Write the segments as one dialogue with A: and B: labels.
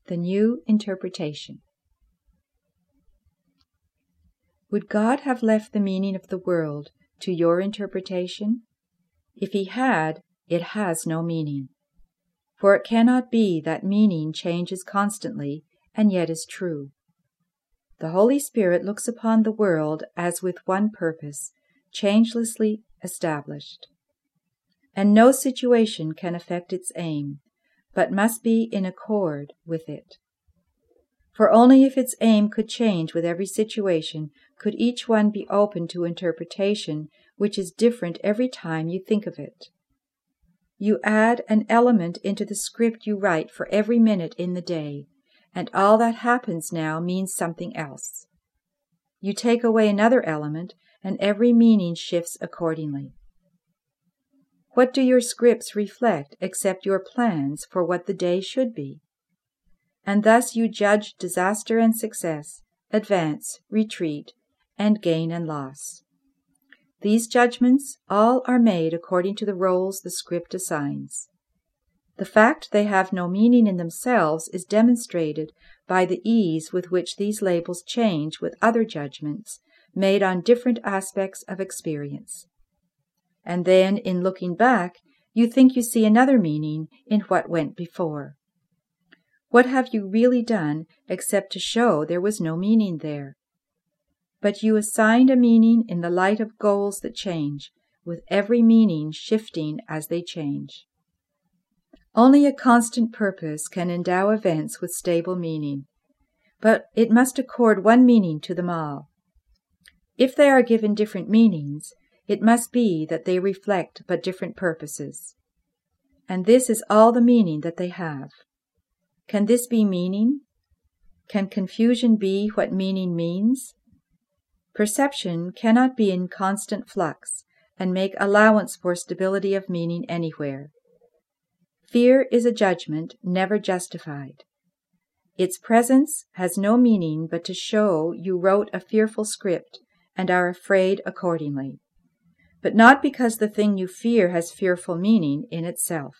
A: The new interpretation. Would God have left the meaning of the world to your interpretation? If he had, it has no meaning. For it cannot be that meaning changes constantly and yet is true. The Holy Spirit looks upon the world as with one purpose, changelessly established. And no situation can affect its aim, but must be in accord with it. For only if its aim could change with every situation could each one be open to interpretation which is different every time you think of it. You add an element into the script you write for every minute in the day, and all that happens now means something else. You take away another element, and every meaning shifts accordingly. What do your scripts reflect except your plans for what the day should be? And thus you judge disaster and success, advance, retreat, and gain and loss. These judgments all are made according to the roles the script assigns. The fact they have no meaning in themselves is demonstrated by the ease with which these labels change with other judgments made on different aspects of experience. And then, in looking back, you think you see another meaning in what went before. What have you really done except to show there was no meaning there? But you assigned a meaning in the light of goals that change, with every meaning shifting as they change. Only a constant purpose can endow events with stable meaning, but it must accord one meaning to them all. If they are given different meanings, it must be that they reflect but different purposes. And this is all the meaning that they have. Can this be meaning? Can confusion be what meaning means? Perception cannot be in constant flux and make allowance for stability of meaning anywhere. Fear is a judgment never justified. Its presence has no meaning but to show you wrote a fearful script and are afraid accordingly, but not because the thing you fear has fearful meaning in itself.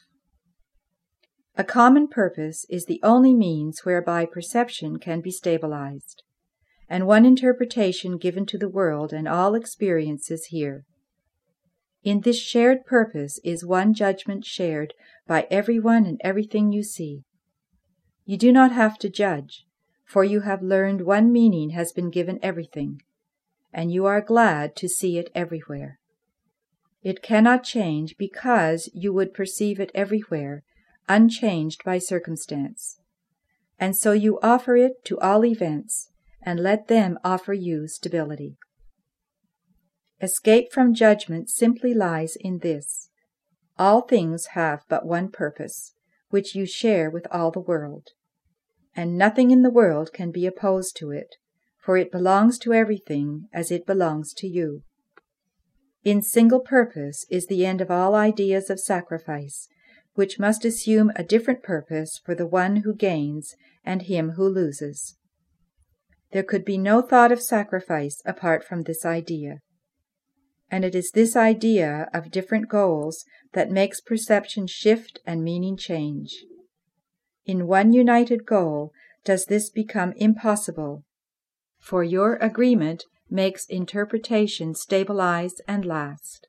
A: A common purpose is the only means whereby perception can be stabilized, and one interpretation given to the world and all experiences here. In this shared purpose is one judgment shared by everyone and everything you see. You do not have to judge, for you have learned one meaning has been given everything, and you are glad to see it everywhere. It cannot change because you would perceive it everywhere, unchanged by circumstance. And so you offer it to all events, and let them offer you stability. Escape from judgment simply lies in this. All things have but one purpose, which you share with all the world. And nothing in the world can be opposed to it, for it belongs to everything as it belongs to you. In single purpose is the end of all ideas of sacrifice, which must assume a different purpose for the one who gains and him who loses. There could be no thought of sacrifice apart from this idea. And it is this idea of different goals that makes perception shift and meaning change. In one united goal does this become impossible, for your agreement makes interpretation stabilize and last.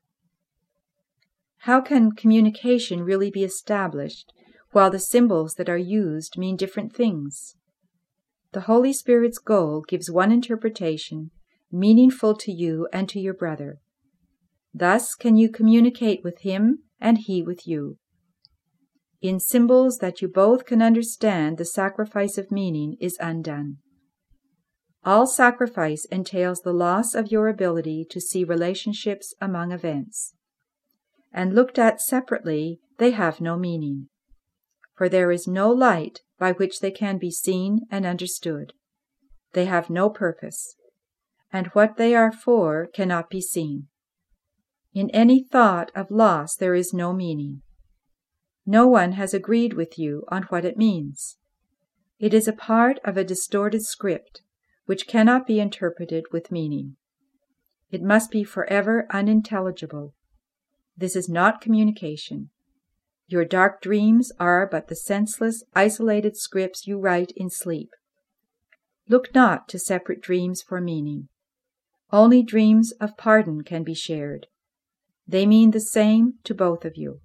A: How can communication really be established while the symbols that are used mean different things? The Holy Spirit's goal gives one interpretation, meaningful to you and to your brother. Thus can you communicate with him and he with you. In symbols that you both can understand, the sacrifice of meaning is undone. All sacrifice entails the loss of your ability to see relationships among events. And looked at separately, they have no meaning. For there is no light by which they can be seen and understood. They have no purpose, and what they are for cannot be seen. In any thought of loss there is no meaning. No one has agreed with you on what it means. It is a part of a distorted script, which cannot be interpreted with meaning. It must be forever unintelligible. This is not communication. Your dark dreams are but the senseless, isolated scripts you write in sleep. Look not to separate dreams for meaning. Only dreams of pardon can be shared. They mean the same to both of you.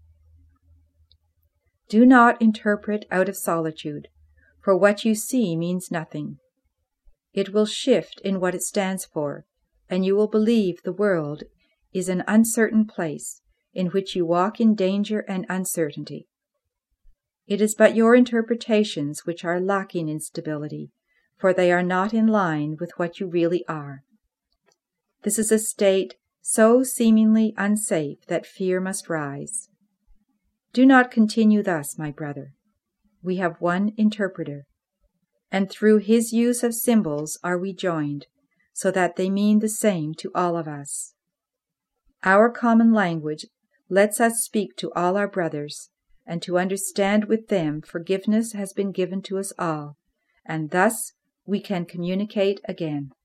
A: Do not interpret out of solitude, for what you see means nothing. It will shift in what it stands for, and you will believe the world is an uncertain place in which you walk in danger and uncertainty. It is but your interpretations which are lacking in stability, for they are not in line with what you really are. This is a state so seemingly unsafe that fear must rise. Do not continue thus, my brother. We have one interpreter, and through his use of symbols are we joined, so that they mean the same to all of us. Our common language lets us speak to all our brothers, and to understand with them forgiveness has been given to us all, and thus we can communicate again.